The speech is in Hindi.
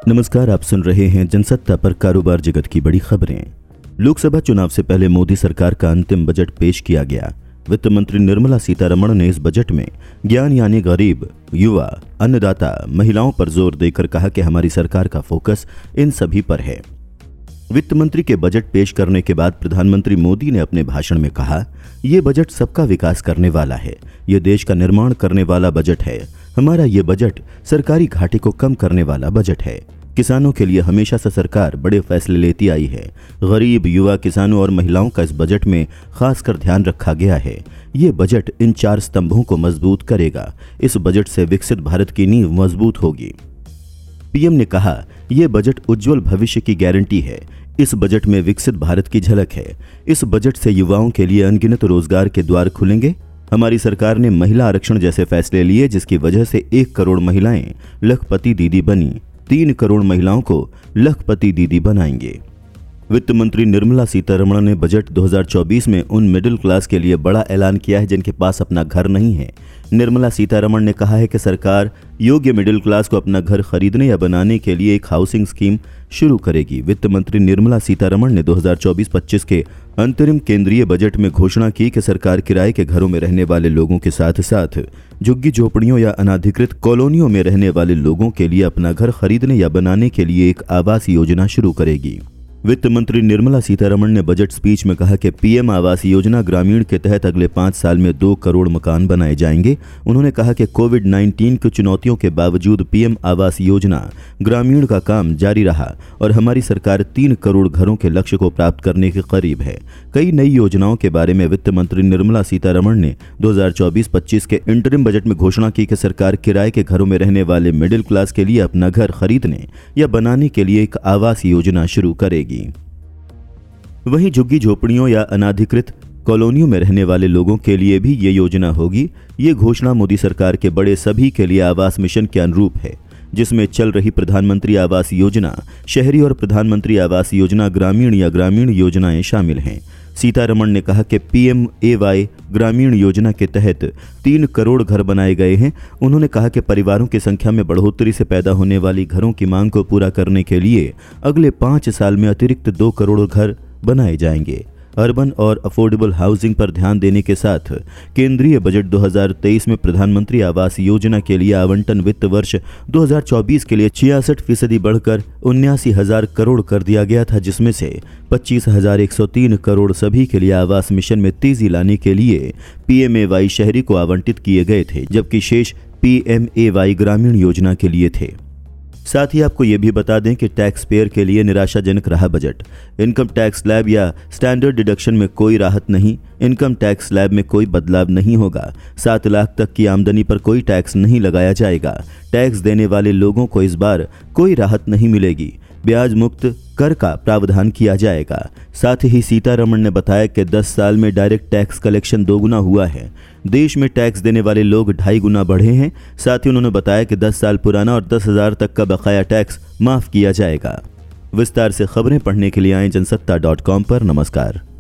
नमस्कार, आप सुन रहे हैं जनसत्ता पर कारोबार जगत की बड़ी खबरें। लोकसभा चुनाव से पहले मोदी सरकार का अंतिम बजट पेश किया गया। वित्त मंत्री निर्मला सीतारमण ने इस बजट में ज्ञान यानी गरीब, युवा, अन्नदाता, महिलाओं पर जोर देकर कहा कि हमारी सरकार का फोकस इन सभी पर है। वित्त मंत्री के बजट पेश करने के बाद प्रधानमंत्री मोदी ने अपने भाषण में कहा, ये बजट सबका विकास करने वाला है, ये देश का निर्माण करने वाला बजट है। हमारा ये बजट सरकारी घाटे को कम करने वाला बजट है। किसानों के लिए हमेशा से सरकार बड़े फैसले लेती आई है। गरीब, युवा, किसानों और महिलाओं का इस बजट में खासकर ध्यान रखा गया है। ये बजट इन 4 स्तंभों को मजबूत करेगा। इस बजट से विकसित भारत की नींव मजबूत होगी। पीएम ने कहा, यह बजट उज्जवल भविष्य की गारंटी है। इस बजट में विकसित भारत की झलक है। इस बजट से युवाओं के लिए अनगिनत रोजगार के द्वार खुलेंगे। हमारी सरकार ने महिला आरक्षण जैसे फैसले लिए, जिसकी वजह से 1 करोड़ महिलाएं लखपति दीदी बनी। 3 करोड़ महिलाओं को लखपति दीदी बनाएंगे। वित्त मंत्री निर्मला सीतारमण ने बजट 2024 में उन मिडिल क्लास के लिए बड़ा ऐलान किया है जिनके पास अपना घर नहीं है। निर्मला सीतारमण ने कहा है कि सरकार योग्य मिडिल क्लास को अपना घर खरीदने या बनाने के लिए एक हाउसिंग स्कीम शुरू करेगी। वित्त मंत्री निर्मला सीतारमण ने 2024-25 के अंतरिम केंद्रीय बजट में घोषणा की कि सरकार किराए के घरों में रहने वाले लोगों के साथ साथ झुग्गी झोपड़ियों या अनाधिकृत कॉलोनियों में रहने वाले लोगों के लिए अपना घर खरीदने या बनाने के लिए एक आवास योजना शुरू करेगी। वित्त मंत्री निर्मला सीतारमण ने बजट स्पीच में कहा कि पीएम आवास योजना ग्रामीण के तहत अगले 5 साल में 2 करोड़ मकान बनाए जाएंगे। उन्होंने कहा कि कोविड-19 की चुनौतियों के बावजूद पीएम आवास योजना ग्रामीण का काम जारी रहा और हमारी सरकार 3 करोड़ घरों के लक्ष्य को प्राप्त करने के करीब है। कई नई योजनाओं के बारे में वित्त मंत्री निर्मला सीतारमण ने 2024-25 के इंटरिम बजट में घोषणा की कि सरकार किराए के घरों में रहने वाले मिडिल क्लास के लिए अपना घर खरीदने या बनाने के लिए एक आवास योजना शुरू करेगी। वहीं झुग्गी झोपड़ियों या अनाधिकृत कॉलोनियों में रहने वाले लोगों के लिए भी ये योजना होगी। ये घोषणा मोदी सरकार के बड़े सभी के लिए आवास मिशन के अनुरूप है, जिसमें चल रही प्रधानमंत्री आवास योजना शहरी और प्रधानमंत्री आवास योजना ग्रामीण या ग्रामीण योजनाएं शामिल हैं। सीतारमण ने कहा कि PMAY ग्रामीण योजना के तहत 3 करोड़ घर बनाए गए हैं। उन्होंने कहा कि परिवारों की संख्या में बढ़ोतरी से पैदा होने वाली घरों की मांग को पूरा करने के लिए अगले 5 साल में अतिरिक्त 2 करोड़ घर बनाए जाएंगे। अर्बन और अफोर्डेबल हाउसिंग पर ध्यान देने के साथ केंद्रीय बजट 2023 में प्रधानमंत्री आवास योजना के लिए आवंटन वित्त वर्ष 2024 के लिए 66% बढ़कर 79,000 करोड़ कर दिया गया था, जिसमें से 25,103 करोड़ सभी के लिए आवास मिशन में तेजी लाने के लिए PMAY शहरी को आवंटित किए गए थे, जबकि शेष PMAY ग्रामीण योजना के लिए थे। साथ ही आपको ये भी बता दें कि टैक्स पेयर के लिए निराशाजनक रहा बजट। इनकम टैक्स स्लैब या स्टैंडर्ड डिडक्शन में कोई राहत नहीं। इनकम टैक्स स्लैब में कोई बदलाव नहीं होगा। 7 लाख तक की आमदनी पर कोई टैक्स नहीं लगाया जाएगा। टैक्स देने वाले लोगों को इस बार कोई राहत नहीं मिलेगी। ब्याज मुक्त कर का प्रावधान किया जाएगा। साथ ही सीतारमण ने बताया कि 10 साल में डायरेक्ट टैक्स कलेक्शन 2 गुना हुआ है। देश में टैक्स देने वाले लोग 2.5 गुना बढ़े हैं। साथ ही उन्होंने बताया कि 10 साल पुराना और 10,000 तक का बकाया टैक्स माफ किया जाएगा। विस्तार से खबरें पढ़ने के लिए आए जनसत्ता.com पर। नमस्कार।